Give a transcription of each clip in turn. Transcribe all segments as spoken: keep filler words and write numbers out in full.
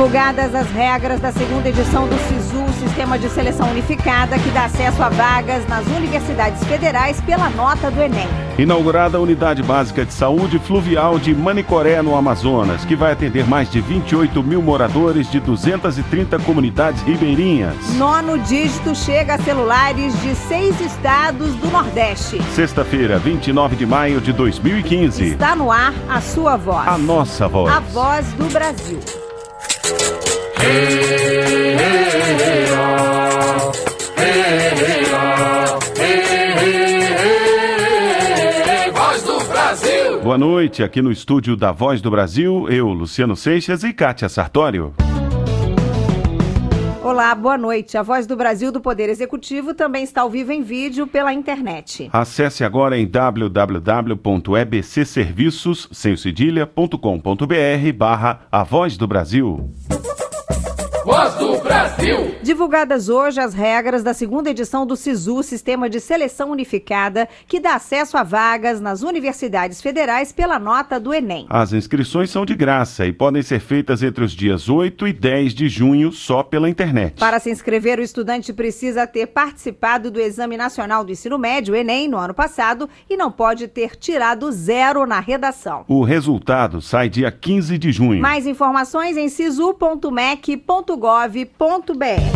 Divulgadas as regras da segunda edição do SISU, Sistema de Seleção Unificada, que dá acesso a vagas nas universidades federais pela nota do Enem. Inaugurada a Unidade Básica de Saúde Fluvial de Manicoré, no Amazonas, que vai atender mais de vinte e oito mil moradores de duzentas e trinta comunidades ribeirinhas. Nono dígito chega a celulares de seis estados do Nordeste. Sexta-feira, vinte e nove de maio de dois mil e quinze. Está no ar a sua voz. A nossa voz. A voz do Brasil. Hey, hey, hey, oh. Hey, hey, oh. Hey, hey, hey, Voz do Brasil. Boa noite, aqui no estúdio da Voz do Brasil, eu, Luciano Seixas e Kátia Sartório. Olá, boa noite. A Voz do Brasil do Poder Executivo também está ao vivo em vídeo pela internet. Acesse agora em w w w ponto e b c serviços sem cedilha ponto com ponto b r barra A Voz do Brasil. Voz do Brasil! Divulgadas hoje as regras da segunda edição do SISU, Sistema de Seleção Unificada, que dá acesso a vagas nas universidades federais pela nota do Enem. As inscrições são de graça e podem ser feitas entre os dias oito e dez de junho só pela internet. Para se inscrever, o estudante precisa ter participado do Exame Nacional do Ensino Médio, Enem, no ano passado, e não pode ter tirado zero na redação. O resultado sai dia quinze de junho. Mais informações em sisu ponto mec ponto gov ponto b r.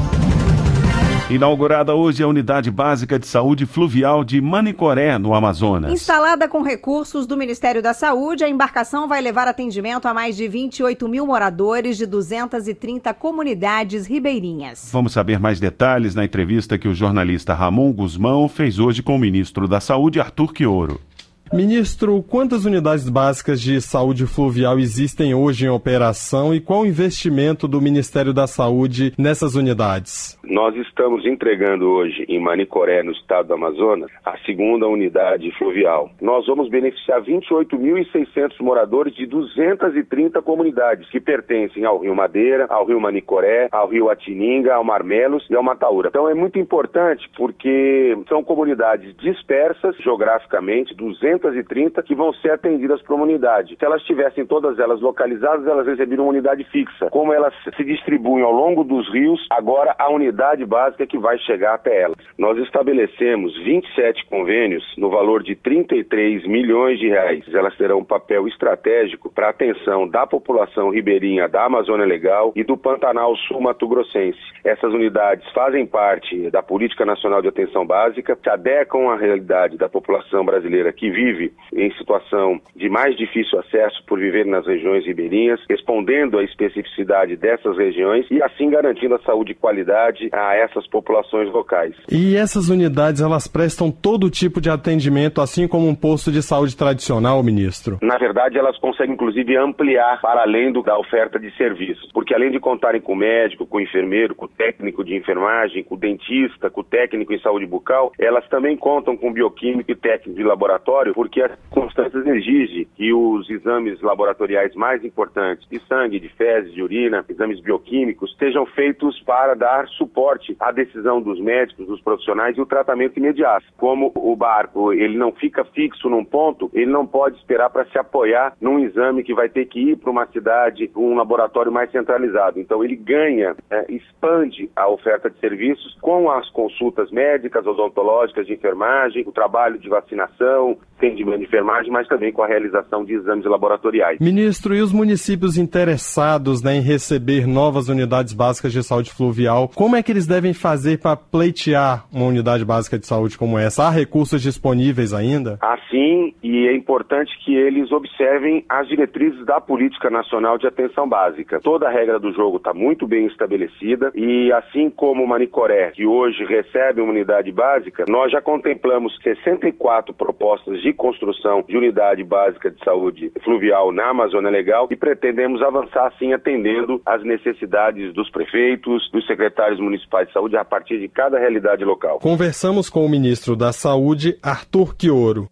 Inaugurada hoje a Unidade Básica de Saúde Fluvial de Manicoré, no Amazonas. Instalada com recursos do Ministério da Saúde, a embarcação vai levar atendimento a mais de vinte e oito mil moradores de duzentas e trinta comunidades ribeirinhas. Vamos saber mais detalhes na entrevista que o jornalista Ramon Guzmão fez hoje com o ministro da Saúde, Arthur Quioro. Ministro, quantas unidades básicas de saúde fluvial existem hoje em operação e qual o investimento do Ministério da Saúde nessas unidades? Nós estamos entregando hoje em Manicoré, no estado do Amazonas, a segunda unidade fluvial. Nós vamos beneficiar vinte e oito mil e seiscentos moradores de duzentas e trinta comunidades que pertencem ao Rio Madeira, ao Rio Manicoré, ao Rio Atininga, ao Marmelos e ao Mataúra. Então é muito importante porque são comunidades dispersas geograficamente, duzentas e trinta, que vão ser atendidas por uma unidade. Se elas tivessem todas elas localizadas, elas receberiam uma unidade fixa. Como elas se distribuem ao longo dos rios, agora a unidade básica que vai chegar até elas. Nós estabelecemos vinte e sete convênios no valor de trinta e três milhões de reais. Elas terão um papel estratégico para a atenção da população ribeirinha da Amazônia Legal e do Pantanal Sul-Mato-Grossense. Essas unidades fazem parte da Política Nacional de Atenção Básica, se adequam à realidade da população brasileira que vive em situação de mais difícil acesso por viver nas regiões ribeirinhas, respondendo à especificidade dessas regiões e assim garantindo a saúde e qualidade a essas populações locais. E essas unidades, elas prestam todo tipo de atendimento, assim como um posto de saúde tradicional, ministro? Na verdade, elas conseguem inclusive ampliar para além do, da oferta de serviços, porque além de contarem com o médico, com o enfermeiro, com o técnico de enfermagem, com o dentista, com o técnico em saúde bucal, elas também contam com bioquímico e técnico de laboratório, porque as circunstâncias exigem que os exames laboratoriais mais importantes, de sangue, de fezes, de urina, exames bioquímicos, sejam feitos para dar suporte à decisão dos médicos, dos profissionais e o tratamento imediato. Como o barco ele não fica fixo num ponto, ele não pode esperar para se apoiar num exame que vai ter que ir para uma cidade, um laboratório mais centralizado. Então ele ganha, é, expande a oferta de serviços com as consultas médicas, odontológicas, de enfermagem, o trabalho de vacinação, atendimento de enfermagem, mas também com a realização de exames laboratoriais. Ministro, e os municípios interessados, né, em receber novas unidades básicas de saúde fluvial, como é que eles devem fazer para pleitear uma unidade básica de saúde como essa? Há recursos disponíveis ainda? Assim, e é importante que eles observem as diretrizes da Política Nacional de Atenção Básica. Toda a regra do jogo está muito bem estabelecida e assim como Manicoré, que hoje recebe uma unidade básica, nós já contemplamos sessenta e quatro propostas de construção de unidade básica de saúde fluvial na Amazônia Legal e pretendemos avançar assim atendendo às necessidades dos prefeitos, dos secretários municipais de saúde a partir de cada realidade local. Conversamos com o ministro da Saúde, Arthur Quioro.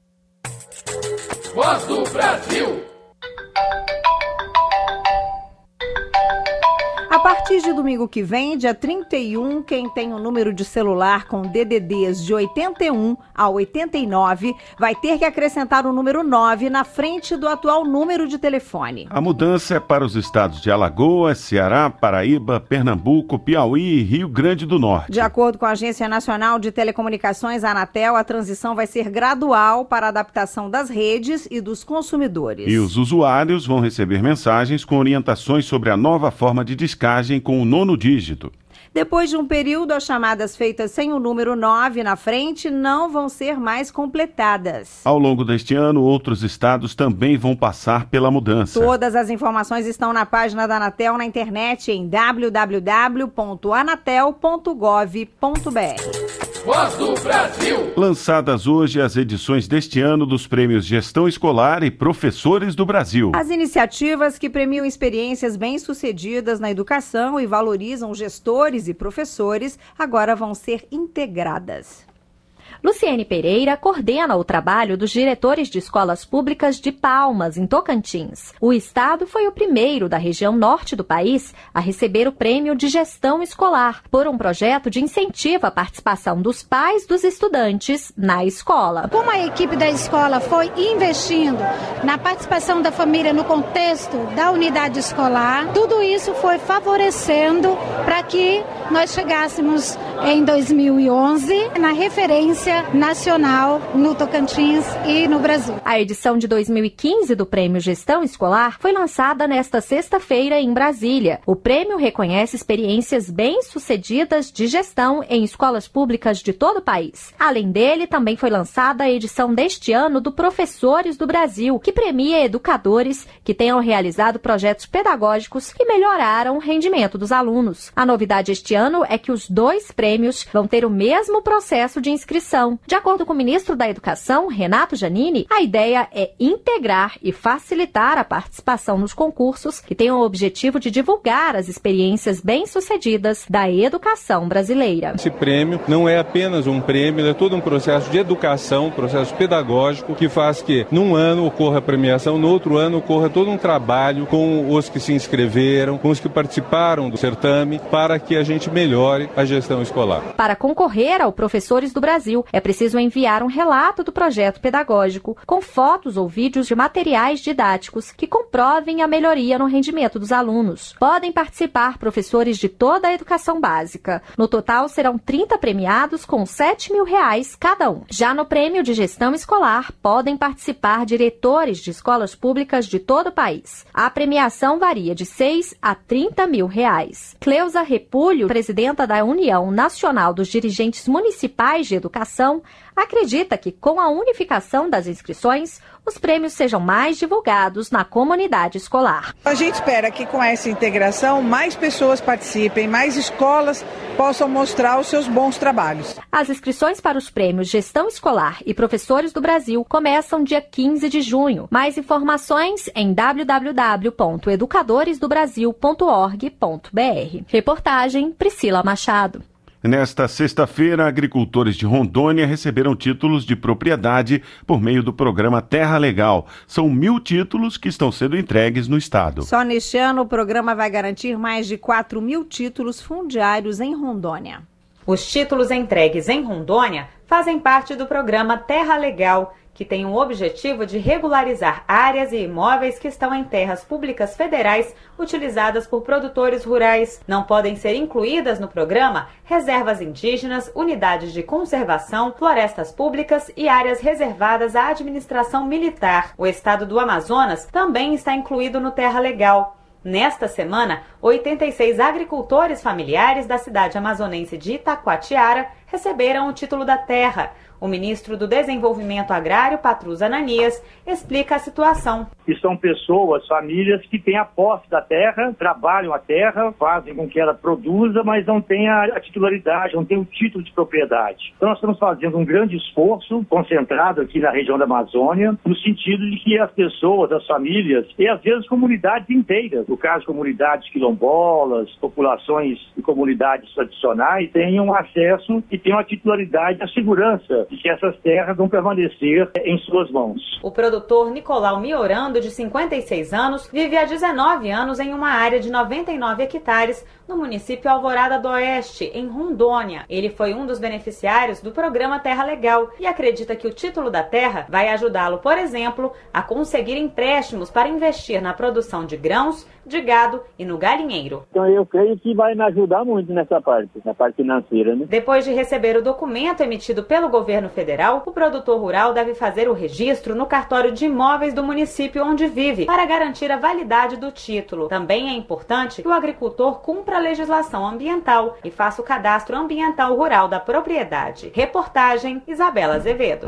Voz do Brasil! A partir de domingo que vem, dia trinta e um, quem tem o número de celular com D D Ds de oitenta e um a oitenta e nove vai ter que acrescentar o número nove na frente do atual número de telefone. A mudança é para os estados de Alagoas, Ceará, Paraíba, Pernambuco, Piauí e Rio Grande do Norte. De acordo com a Agência Nacional de Telecomunicações, a Anatel, a transição vai ser gradual para a adaptação das redes e dos consumidores. E os usuários vão receber mensagens com orientações sobre a nova forma de descagem com o nono dígito. Depois de um período, as chamadas feitas sem o número nove na frente não vão ser mais completadas. Ao longo deste ano, outros estados também vão passar pela mudança. Todas as informações estão na página da Anatel na internet em w w w ponto anatel ponto gov ponto b r. Voz do Brasil. Lançadas hoje as edições deste ano dos prêmios Gestão Escolar e Professores do Brasil. As iniciativas que premiam experiências bem-sucedidas na educação e valorizam gestores e professores agora vão ser integradas. Luciene Pereira coordena o trabalho dos diretores de escolas públicas de Palmas, em Tocantins. O estado foi o primeiro da região norte do país a receber o prêmio de gestão escolar por um projeto de incentivo à participação dos pais dos estudantes na escola. Como a equipe da escola foi investindo na participação da família no contexto da unidade escolar, tudo isso foi favorecendo para que nós chegássemos em dois mil e onze na referência nacional no Tocantins e no Brasil. A edição de dois mil e quinze do Prêmio Gestão Escolar foi lançada nesta sexta-feira em Brasília. O prêmio reconhece experiências bem-sucedidas de gestão em escolas públicas de todo o país. Além dele, também foi lançada a edição deste ano do Professores do Brasil, que premia educadores que tenham realizado projetos pedagógicos que melhoraram o rendimento dos alunos. A novidade este ano é que os dois prêmios vão ter o mesmo processo de inscrição. De acordo com o ministro da Educação, Renato Giannini, a ideia é integrar e facilitar a participação nos concursos que têm o objetivo de divulgar as experiências bem-sucedidas da educação brasileira. Esse prêmio não é apenas um prêmio, é todo um processo de educação, um processo pedagógico que faz que num ano ocorra a premiação, no outro ano ocorra todo um trabalho com os que se inscreveram, com os que participaram do certame, para que a gente melhore a gestão escolar. Para concorrer ao Professores do Brasil, é preciso enviar um relato do projeto pedagógico com fotos ou vídeos de materiais didáticos que comprovem a melhoria no rendimento dos alunos. Podem participar professores de toda a educação básica. No total, serão trinta premiados com sete mil reais cada um. Já no prêmio de gestão escolar, podem participar diretores de escolas públicas de todo o país. A premiação varia de seis a trinta mil reais. Cleusa Repulho, presidenta da União Nacional dos Dirigentes Municipais de Educação, acredita que com a unificação das inscrições, os prêmios sejam mais divulgados na comunidade escolar. A gente espera que com essa integração mais pessoas participem, mais escolas possam mostrar os seus bons trabalhos. As inscrições para os prêmios Gestão Escolar e Professores do Brasil começam dia quinze de junho. Mais informações em w w w ponto educadores do brasil ponto org ponto b r. Reportagem Priscila Machado. Nesta sexta-feira, agricultores de Rondônia receberam títulos de propriedade por meio do programa Terra Legal. São mil títulos que estão sendo entregues no estado. Só neste ano, o programa vai garantir mais de quatro mil títulos fundiários em Rondônia. Os títulos entregues em Rondônia fazem parte do programa Terra Legal, que tem o objetivo de regularizar áreas e imóveis que estão em terras públicas federais utilizadas por produtores rurais. Não podem ser incluídas no programa reservas indígenas, unidades de conservação, florestas públicas e áreas reservadas à administração militar. O estado do Amazonas também está incluído no Terra Legal. Nesta semana, oitenta e seis agricultores familiares da cidade amazonense de Itacoatiara receberam o título da terra. O ministro do Desenvolvimento Agrário, Patrus Ananias, explica a situação. E são pessoas, famílias que têm a posse da terra, trabalham a terra, fazem com que ela produza, mas não têm a titularidade, não têm o título de propriedade. Então nós estamos fazendo um grande esforço, concentrado aqui na região da Amazônia, no sentido de que as pessoas, as famílias, e às vezes comunidades inteiras, no caso comunidades quilombolas, populações e comunidades tradicionais, tenham acesso e tenham a titularidade, a segurança de que essas terras vão permanecer em suas mãos. O produtor Nicolau Miorando, de cinquenta e seis anos, vive há dezenove anos em uma área de noventa e nove hectares, no município Alvorada do Oeste, em Rondônia. Ele foi um dos beneficiários do programa Terra Legal e acredita que o título da terra vai ajudá-lo, por exemplo, a conseguir empréstimos para investir na produção de grãos, de gado e no galinheiro. Então eu creio que vai me ajudar muito nessa parte, na parte financeira, né? Depois de receber o documento emitido pelo governo federal, o produtor rural deve fazer o registro no cartório de imóveis do município onde vive, para garantir a validade do título. Também é importante que o agricultor cumpra a legislação ambiental e faça o cadastro ambiental rural da propriedade. Reportagem Isabela Azevedo.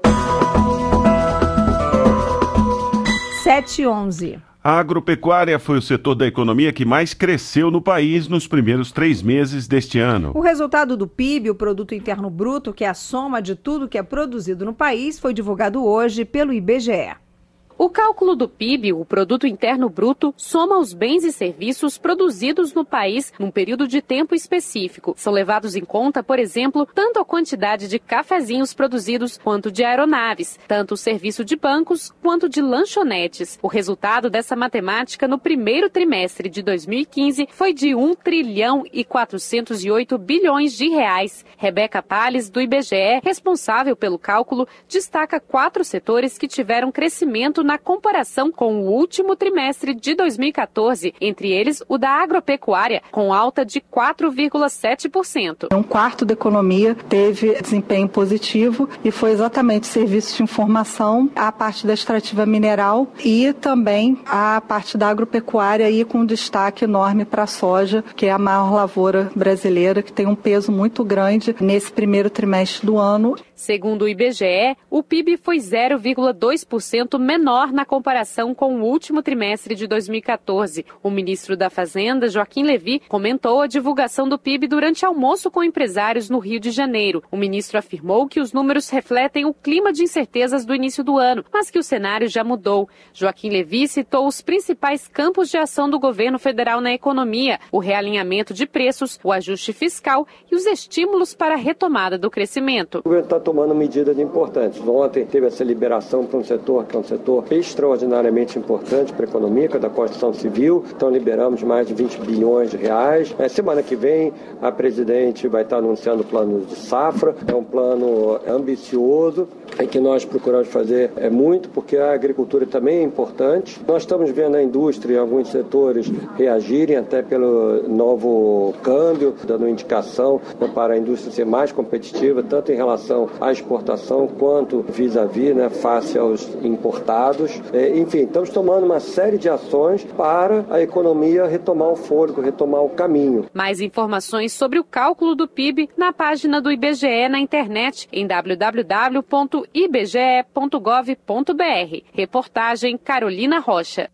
sete e onze. A agropecuária foi o setor da economia que mais cresceu no país nos primeiros três meses deste ano. O resultado do P I B, o Produto Interno Bruto, que é a soma de tudo que é produzido no país, foi divulgado hoje pelo I B G E. O cálculo do P I B, o Produto Interno Bruto, soma os bens e serviços produzidos no país num período de tempo específico. São levados em conta, por exemplo, tanto a quantidade de cafezinhos produzidos quanto de aeronaves, tanto o serviço de bancos quanto de lanchonetes. O resultado dessa matemática no primeiro trimestre de dois mil e quinze foi de um trilhão e quatrocentos e oito bilhões de reais. Rebeca Palles, do I B G E, responsável pelo cálculo, destaca quatro setores que tiveram crescimento na comparação com o último trimestre de dois mil e quatorze, entre eles o da agropecuária, com alta de quatro vírgula sete por cento. Um quarto da economia teve desempenho positivo e foi exatamente serviços de informação, a parte da extrativa mineral e também a parte da agropecuária, aí com destaque enorme para a soja, que é a maior lavoura brasileira, que tem um peso muito grande nesse primeiro trimestre do ano. Segundo o I B G E, o P I B foi zero vírgula dois por cento menor na comparação com o último trimestre de dois mil e quatorze. O ministro da Fazenda, Joaquim Levy, comentou a divulgação do P I B durante almoço com empresários no Rio de Janeiro. O ministro afirmou que os números refletem o clima de incertezas do início do ano, mas que o cenário já mudou. Joaquim Levy citou os principais campos de ação do governo federal na economia, o realinhamento de preços, o ajuste fiscal e os estímulos para a retomada do crescimento. O governo está tomando medidas importantes. Ontem teve essa liberação para um setor que é um setor extraordinariamente importante para a economia, que é da construção civil. Então liberamos mais de vinte bilhões de reais. É, semana que vem a presidente vai estar anunciando o plano de safra. É um plano ambicioso em que nós procuramos fazer é muito, porque a agricultura também é importante. Nós estamos vendo a indústria em alguns setores reagirem até pelo novo câmbio, dando indicação, né, para a indústria ser mais competitiva, tanto em relação à exportação quanto vis-à-vis, né, face aos importados. É, enfim, estamos tomando uma série de ações para a economia retomar o fôlego, retomar o caminho. Mais informações sobre o cálculo do P I B na página do I B G E na internet em w w w ponto i b g e ponto gov ponto b r. Reportagem Carolina Rocha.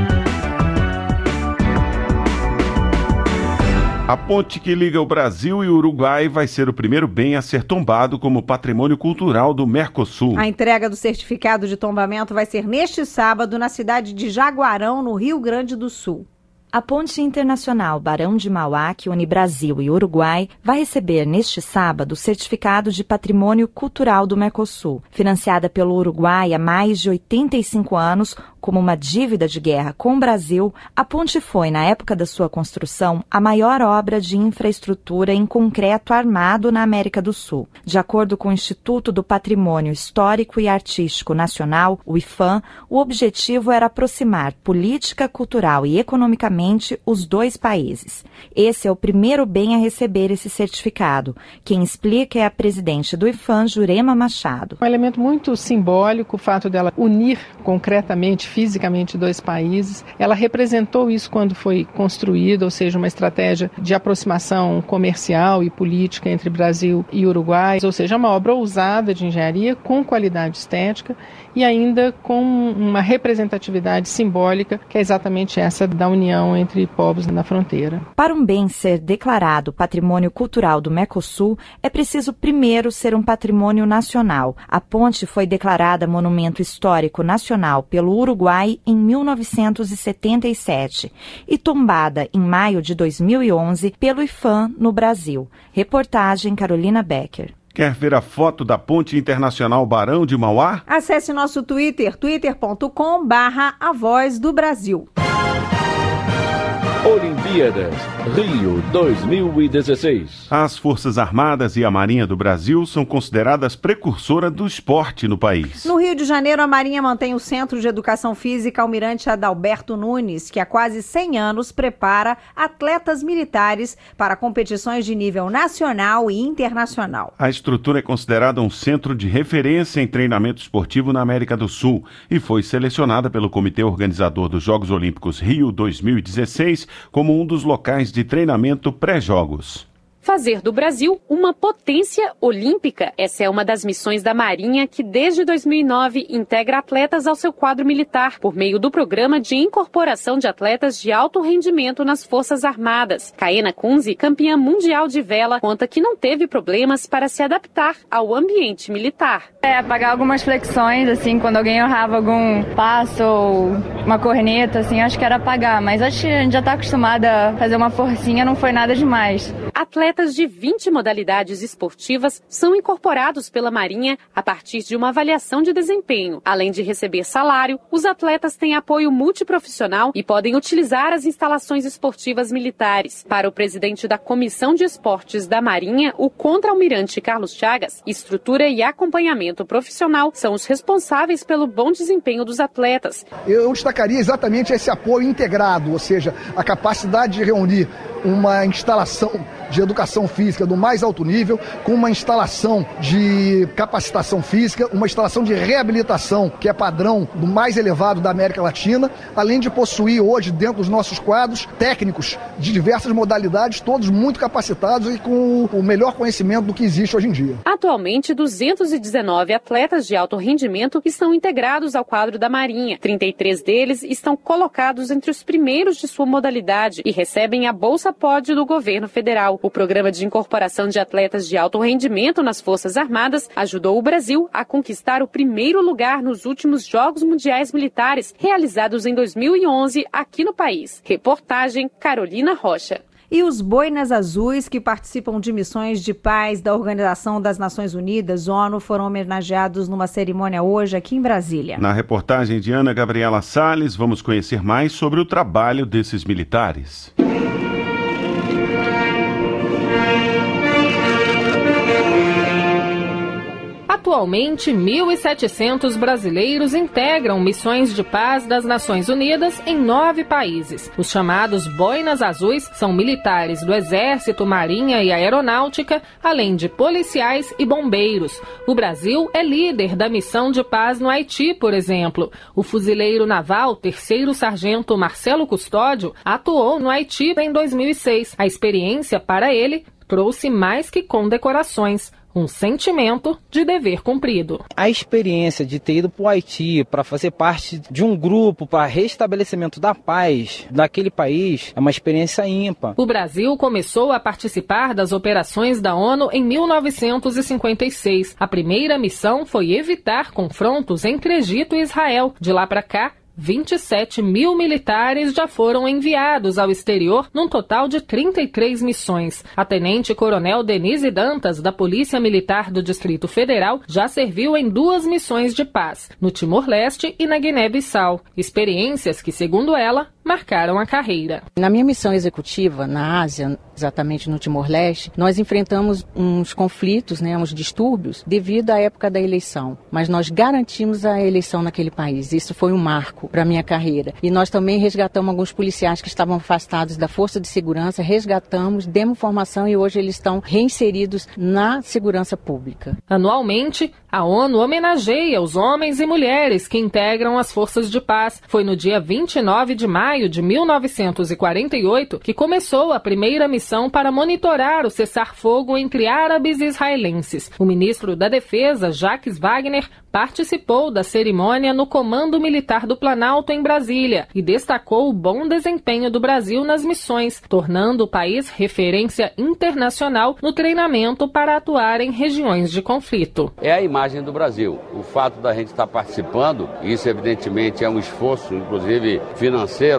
A ponte que liga o Brasil e o Uruguai vai ser o primeiro bem a ser tombado como patrimônio cultural do Mercosul. A entrega do certificado de tombamento vai ser neste sábado na cidade de Jaguarão, no Rio Grande do Sul. A Ponte Internacional Barão de Mauá, que une Brasil e Uruguai, vai receber neste sábado o certificado de patrimônio cultural do Mercosul. Financiada pelo Uruguai há mais de oitenta e cinco anos, como uma dívida de guerra com o Brasil, a ponte foi, na época da sua construção, a maior obra de infraestrutura em concreto armado na América do Sul. De acordo com o Instituto do Patrimônio Histórico e Artístico Nacional, o I F A M, o objetivo era aproximar política, cultural e economicamente os dois países. Esse é o primeiro bem a receber esse certificado. Quem explica é a presidente do I F A M, Jurema Machado. Um elemento muito simbólico, o fato dela unir concretamente, fisicamente, dois países. Ela representou isso quando foi construída, ou seja, uma estratégia de aproximação comercial e política entre Brasil e Uruguai, ou seja, uma obra ousada de engenharia com qualidade estética e ainda com uma representatividade simbólica, que é exatamente essa da união entre povos na fronteira. Para um bem ser declarado patrimônio cultural do Mercosul, é preciso primeiro ser um patrimônio nacional. A ponte foi declarada Monumento Histórico Nacional pelo Uruguai em mil novecentos e setenta e sete e tombada em maio de dois mil e onze pelo I F A M no Brasil. Reportagem Carolina Becker. Quer ver a foto da Ponte Internacional Barão de Mauá? Acesse nosso Twitter, twitter ponto com barra A Voz do Brasil. Olimpíadas Rio dois mil e dezesseis. As Forças Armadas e a Marinha do Brasil são consideradas precursora do esporte no país. No Rio de Janeiro, a Marinha mantém o Centro de Educação Física Almirante Adalberto Nunes, que há quase cem anos prepara atletas militares para competições de nível nacional e internacional. A estrutura é considerada um centro de referência em treinamento esportivo na América do Sul e foi selecionada pelo Comitê Organizador dos Jogos Olímpicos Rio dois mil e dezesseis como um dos locais de treinamento pré-jogos. Fazer do Brasil uma potência olímpica. Essa é uma das missões da Marinha que, desde dois mil e nove, integra atletas ao seu quadro militar, por meio do Programa de Incorporação de Atletas de Alto Rendimento nas Forças Armadas. Caena Kunze, campeã mundial de vela, conta que não teve problemas para se adaptar ao ambiente militar. É, pagar algumas flexões, assim, quando alguém errava algum passo ou uma corneta, assim, acho que era pagar, mas acho que a gente já está acostumada a fazer uma forcinha, não foi nada demais. Atletas de vinte modalidades esportivas são incorporados pela Marinha a partir de uma avaliação de desempenho. Além de receber salário, os atletas têm apoio multiprofissional e podem utilizar as instalações esportivas militares. Para o presidente da Comissão de Esportes da Marinha, o contra-almirante Carlos Chagas, estrutura e acompanhamento profissional são os responsáveis pelo bom desempenho dos atletas. Eu destacaria exatamente esse apoio integrado, ou seja, a capacidade de reunir uma instalação de educação física do mais alto nível, com uma instalação de capacitação física, uma instalação de reabilitação, que é padrão do mais elevado da América Latina, além de possuir hoje, dentro dos nossos quadros, técnicos de diversas modalidades, todos muito capacitados e com o melhor conhecimento do que existe hoje em dia. Atualmente, duzentos e dezenove atletas de alto rendimento estão integrados ao quadro da Marinha. trinta e três deles estão colocados entre os primeiros de sua modalidade e recebem a Bolsa P O D do governo federal. O Programa de Incorporação de Atletas de Alto Rendimento nas Forças Armadas ajudou o Brasil a conquistar o primeiro lugar nos últimos Jogos Mundiais Militares, realizados em dois mil e onze aqui no país. Reportagem Carolina Rocha. E os boinas azuis que participam de missões de paz da Organização das Nações Unidas, ONU, foram homenageados numa cerimônia hoje aqui em Brasília. Na reportagem de Ana Gabriela Salles, vamos conhecer mais sobre o trabalho desses militares. Atualmente, mil e setecentos brasileiros integram missões de paz das Nações Unidas em nove países. Os chamados boinas azuis são militares do Exército, Marinha e Aeronáutica, além de policiais e bombeiros. O Brasil é líder da missão de paz no Haiti, por exemplo. O fuzileiro naval, terceiro sargento Marcelo Custódio, atuou no Haiti em dois mil e seis. A experiência, para ele, trouxe mais que condecorações. Um sentimento de dever cumprido. A experiência de ter ido para o Haiti para fazer parte de um grupo para restabelecimento da paz naquele país é uma experiência ímpar. O Brasil começou a participar das operações da ONU em mil novecentos e cinquenta e seis. A primeira missão foi evitar confrontos entre Egito e Israel. De lá para cá, vinte e sete mil militares já foram enviados ao exterior, num total de trinta e três missões. A tenente-coronel Denise Dantas, da Polícia Militar do Distrito Federal, já serviu em duas missões de paz, no Timor-Leste e na Guiné-Bissau. Experiências que, segundo ela, marcaram a carreira. Na minha missão executiva na Ásia, exatamente no Timor-Leste, nós enfrentamos uns conflitos, né, uns distúrbios devido à época da eleição, mas nós garantimos a eleição naquele país. Isso foi um marco para a minha carreira. E nós também resgatamos alguns policiais que estavam afastados da Força de Segurança, resgatamos, demos formação e hoje eles estão reinseridos na segurança pública. Anualmente, a ONU homenageia os homens e mulheres que integram as forças de paz. Foi no dia vinte e nove de maio de mil novecentos e quarenta e oito que começou a primeira missão para monitorar o cessar-fogo entre árabes e israelenses. O ministro da Defesa, Jacques Wagner, participou da cerimônia no Comando Militar do Planalto, em Brasília, e destacou o bom desempenho do Brasil nas missões, tornando o país referência internacional no treinamento para atuar em regiões de conflito. É a imagem do Brasil. O fato da gente estar participando, isso evidentemente é um esforço, inclusive financeiro,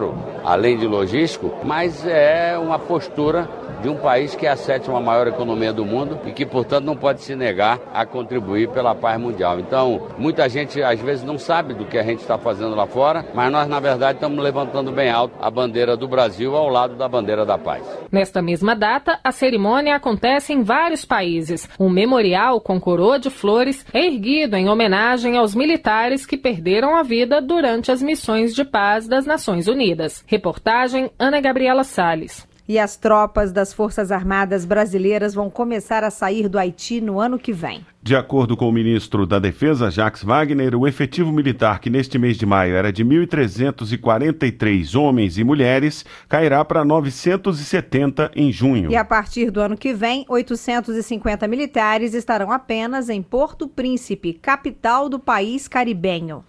financeiro, além de logístico, mas é uma postura de um país que é a sétima maior economia do mundo e que, portanto, não pode se negar a contribuir pela paz mundial. Então, muita gente, às vezes, não sabe do que a gente está fazendo lá fora, mas nós, na verdade, estamos levantando bem alto a bandeira do Brasil ao lado da bandeira da paz. Nesta mesma data, a cerimônia acontece em vários países. Um memorial com coroa de flores é erguido em homenagem aos militares que perderam a vida durante as missões de paz das Nações Unidas. Reportagem Ana Gabriela Salles. E as tropas das Forças Armadas brasileiras vão começar a sair do Haiti no ano que vem. De acordo com o ministro da Defesa, Jacques Wagner, o efetivo militar, que neste mês de maio era de mil trezentos e quarenta e três homens e mulheres, cairá para novecentos e setenta em junho. E a partir do ano que vem, oitocentos e cinquenta militares estarão apenas em Porto Príncipe, capital do país caribenho.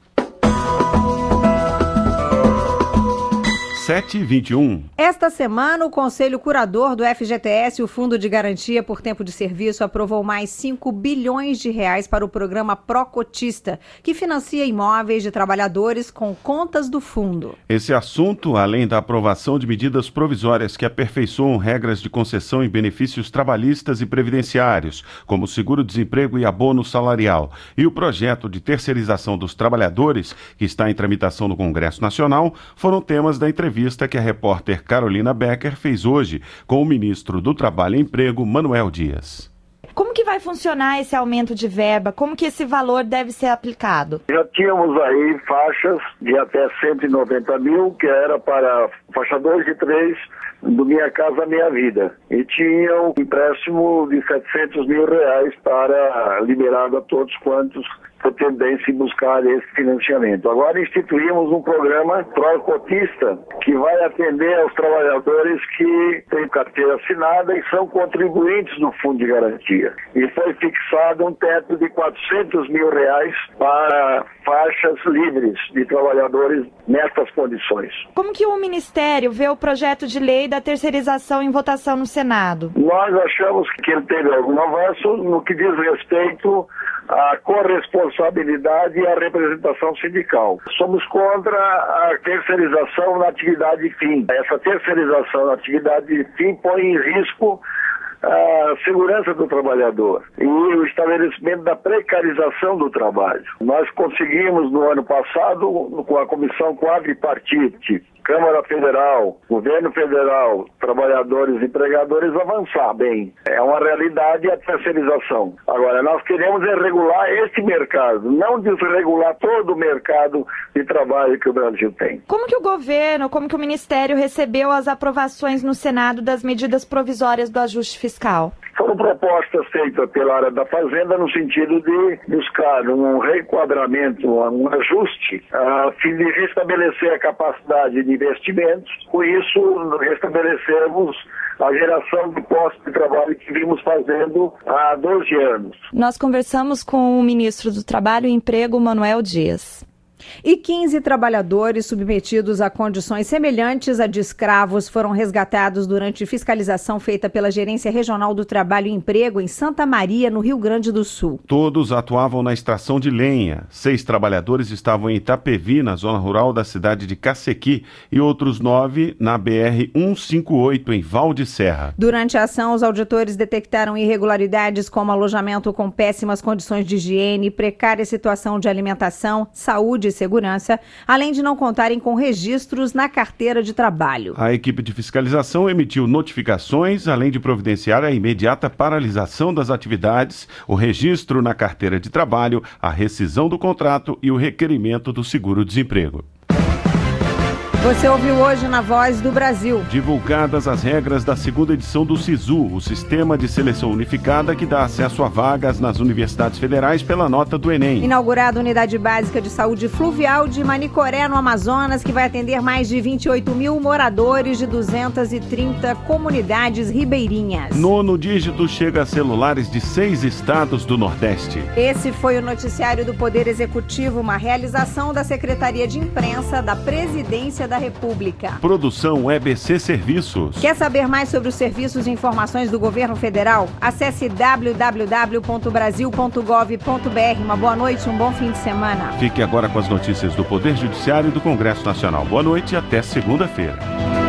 sete e vinte e um. Esta semana, o Conselho Curador do F G T S, o Fundo de Garantia por Tempo de Serviço, aprovou mais cinco bilhões de reais para o programa Procotista, que financia imóveis de trabalhadores com contas do fundo. Esse assunto, além da aprovação de medidas provisórias que aperfeiçoam regras de concessão em benefícios trabalhistas e previdenciários, como seguro-desemprego e abono salarial, e o projeto de terceirização dos trabalhadores, que está em tramitação no Congresso Nacional, foram temas da entrevista que a repórter Carolina Becker fez hoje com o ministro do Trabalho e Emprego, Manuel Dias. Como que vai funcionar esse aumento de verba? Como que esse valor deve ser aplicado? Já tínhamos aí faixas de até cento e noventa mil, que era para faixa dois e três do Minha Casa Minha Vida. E tinha um empréstimo de setecentos mil reais para liberado a todos quantos pretendessem buscar esse financiamento. Agora instituímos um programa Procotista que vai atender aos trabalhadores que têm carteira assinada e são contribuintes do Fundo de Garantia. E foi fixado um teto de quatrocentos mil reais para faixas livres de trabalhadores nestas condições. Como que o Ministério vê o projeto de lei da terceirização em votação no Senado? Nós achamos que ele teve algum avanço no que diz respeito à corresponsabilidade e à representação sindical. Somos contra a terceirização na atividade fim. Essa terceirização na atividade fim põe em risco a segurança do trabalhador e o estabelecimento da precarização do trabalho. Nós conseguimos no ano passado, com a Comissão Quadripartite, Câmara Federal, Governo Federal, trabalhadores e empregadores, avançar bem. É uma realidade a terceirização. Agora, nós queremos é regular esse mercado, não desregular todo o mercado de trabalho que o Brasil tem. Como que o governo, como que o Ministério recebeu as aprovações no Senado das medidas provisórias do ajuste fiscal? Foram propostas feitas pela área da Fazenda no sentido de buscar um reenquadramento, um ajuste, a fim de restabelecer a capacidade de investimentos. Com isso, restabelecemos a geração de postos de trabalho que vimos fazendo há doze anos. Nós conversamos com o ministro do Trabalho e Emprego, Manuel Dias. E quinze trabalhadores submetidos a condições semelhantes a de escravos foram resgatados durante fiscalização feita pela Gerência Regional do Trabalho e Emprego em Santa Maria, no Rio Grande do Sul. Todos atuavam na extração de lenha. Seis trabalhadores estavam em Itapevi, na zona rural da cidade de Cacequi, e outros nove na B R cento e cinquenta e oito, em Val de Serra. Durante a ação, os auditores detectaram irregularidades como alojamento com péssimas condições de higiene, precária situação de alimentação, saúde e segurança, além de não contarem com registros na carteira de trabalho. A equipe de fiscalização emitiu notificações, além de providenciar a imediata paralisação das atividades, o registro na carteira de trabalho, a rescisão do contrato e o requerimento do seguro-desemprego. Você ouviu hoje na Voz do Brasil. Divulgadas as regras da segunda edição do SISU, o Sistema de Seleção Unificada que dá acesso a vagas nas universidades federais pela nota do Enem. Inaugurada a Unidade Básica de Saúde Fluvial de Manicoré, no Amazonas, que vai atender mais de vinte e oito mil moradores de duzentas e trinta comunidades ribeirinhas. Nono dígito chega a celulares de seis estados do Nordeste. Esse foi o noticiário do Poder Executivo, uma realização da Secretaria de Imprensa da Presidência da República. Produção E B C Serviços. Quer saber mais sobre os serviços e informações do governo federal? Acesse w w w ponto brasil ponto gov ponto b r. Uma boa noite, um bom fim de semana. Fique agora com as notícias do Poder Judiciário e do Congresso Nacional. Boa noite e até segunda-feira.